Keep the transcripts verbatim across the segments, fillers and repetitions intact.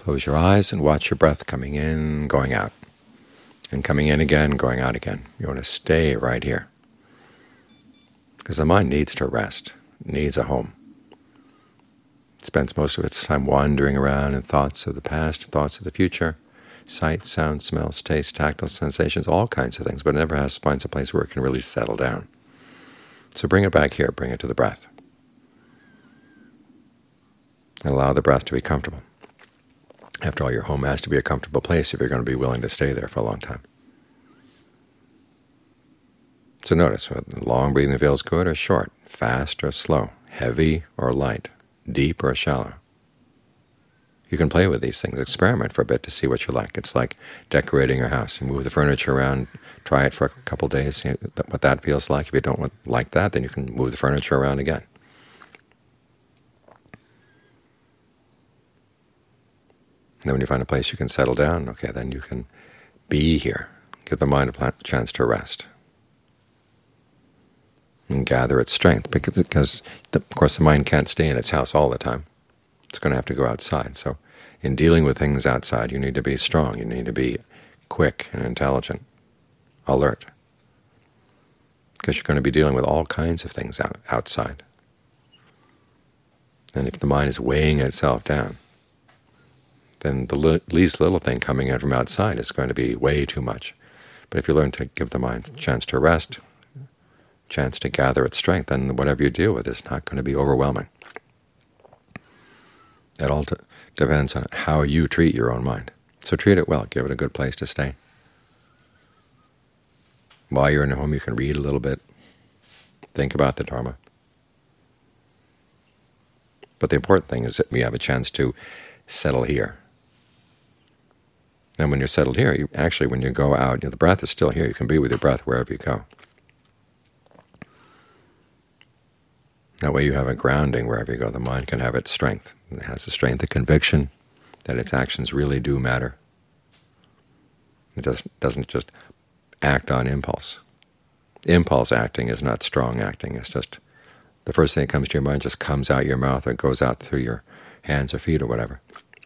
Close your eyes and watch your breath coming in, going out, and coming in again, going out again. You want to stay right here, because the mind needs to rest, needs a home. It spends most of its time wandering around in thoughts of the past, thoughts of the future, sight, sound, smells, taste, tactile sensations, all kinds of things, but it never has finds a place where it can really settle down. So bring it back here, bring it to the breath, and allow the breath to be comfortable. After all, your home has to be a comfortable place if you're going to be willing to stay there for a long time. So notice, whether long breathing feels good or short, fast or slow, heavy or light, deep or shallow. You can play with these things, experiment for a bit to see what you like. It's like decorating your house. You move the furniture around, try it for a couple of days, see what that feels like. If you don't want, like that, then you can move the furniture around again. And then when you find a place you can settle down, okay, then you can be here. Give the mind a chance to rest and gather its strength, because, because the, of course the mind can't stay in its house all the time. It's going to have to go outside. So in dealing with things outside, you need to be strong. You need to be quick and intelligent, alert, because you're going to be dealing with all kinds of things out, outside. And if the mind is weighing itself down, then the li least little thing coming in from outside is going to be way too much. But if you learn to give the mind a chance to rest, chance to gather its strength, then whatever you deal with is not going to be overwhelming. It all depends on how you treat your own mind. So treat it well. Give it a good place to stay. While you're in home, you can read a little bit, think about the Dharma. But the important thing is that we have a chance to settle here. And when you're settled here, you actually, when you go out, you know, the breath is still here. You can be with your breath wherever you go. That way you have a grounding wherever you go. The mind can have its strength. It has the strength of conviction that its actions really do matter. It doesn't, doesn't just act on impulse. Impulse acting is not strong acting. It's just the first thing that comes to your mind just comes out your mouth or goes out through your hands or feet or whatever.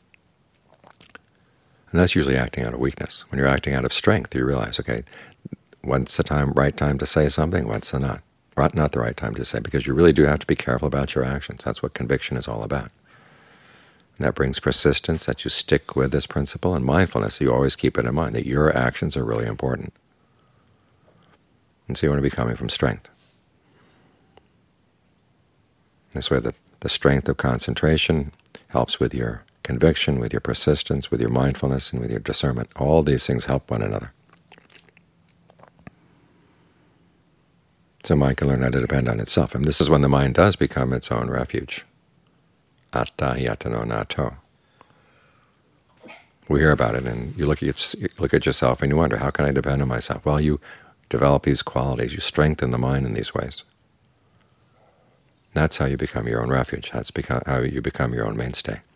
And that's usually acting out of weakness. When you're acting out of strength, you realize, okay, when's the time, right time to say something, when's the not? Not the right time to say, because you really do have to be careful about your actions. That's what conviction is all about. And that brings persistence, that you stick with this principle, and mindfulness, that you always keep it in mind, that your actions are really important. And so you want to be coming from strength. This way the, the strength of concentration helps with your conviction, with your persistence, with your mindfulness, and with your discernment. All these things help one another. So mind can learn how to depend on itself. And this is when the mind does become its own refuge. Atta hi atano nato. We hear about it, and you look at, you look at yourself and you wonder, how can I depend on myself? Well, you develop these qualities. You strengthen the mind in these ways. That's how you become your own refuge. That's become, how you become your own mainstay.